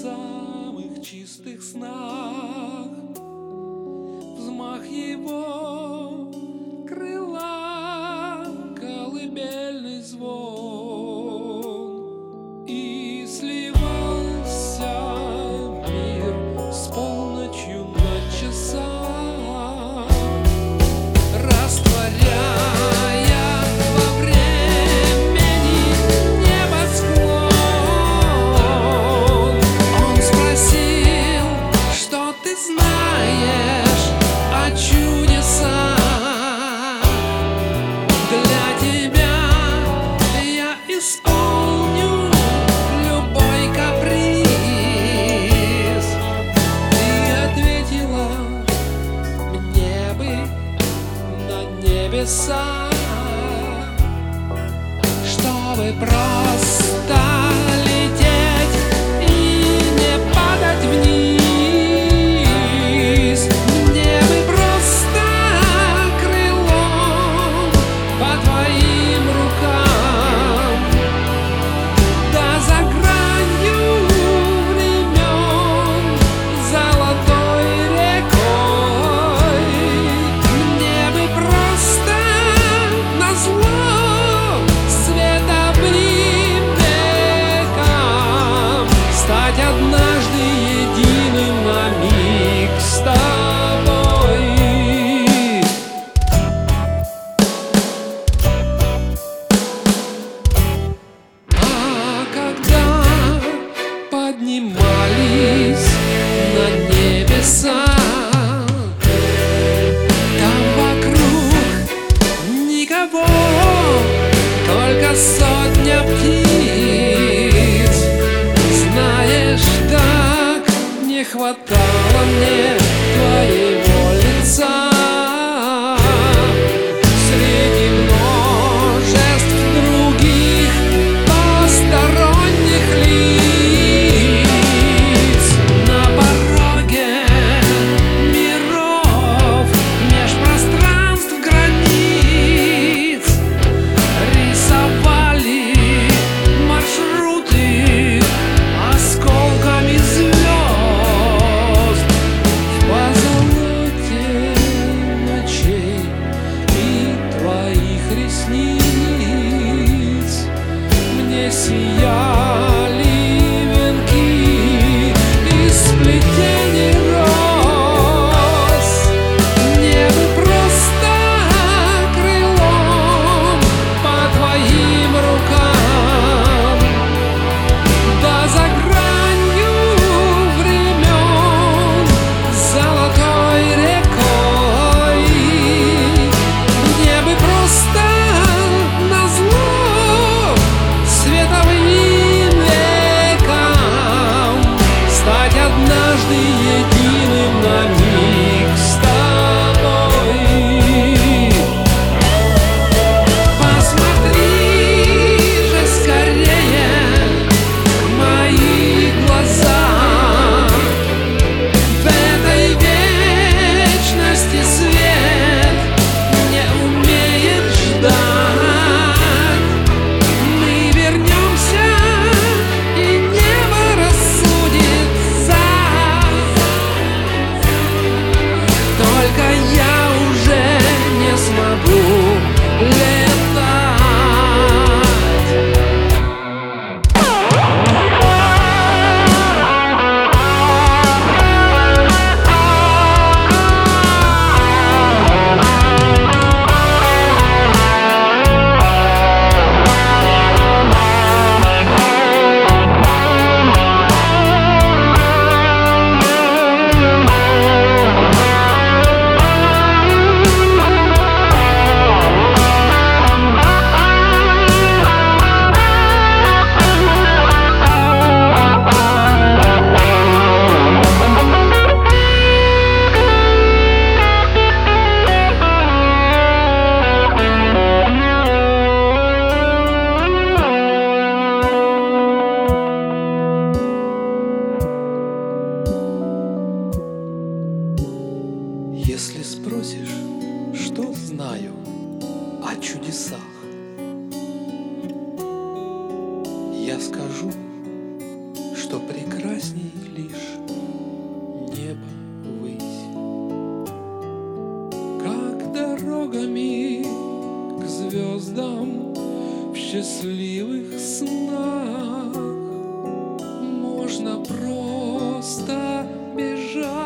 самых чистых снах взмах его крыла, колыбельный звон, и сливался мир с полночью на часах, растворяя во времени небосклон. Он спросил, что ты знаешь о чудесах. Для тебя я исполню любой каприз. Ты ответила, мне бы на небеса, чтобы просто лететь и не падать вниз. Мне бы просто крылом по твоим рукам, да за гранью времен золотой рекой. Мне бы просто назло световым веком стать однажды единым на миг с тобой. А когда поднимались на небеса, там вокруг никого, только сотня птиц. Знаешь, так не хватало мне твоего лица среди множеств других посторонних лиц. На пороге миров, меж пространств границ рисовали маршруты осколками звезд в позолоте ночей и твоих ресниц. Мне сияли венки из сплетений роз. Мне бы просто крылом по твоим рукам, да за гранью времен золотой рекой. Мне бы просто назло световым веком стать однажды единым на миг с тобой. Посмотри же скорее в мои глаза. В этой вечности свет не умеет ждать. Мы вернемся, и небо рассудит за. Только я уже не смогу летать. Если спросишь, что знаю о чудесах, я скажу, что прекрасно прекрасней лишь небо ввысь. Как дорогами к звездам в счастливых снах можно просто бежать.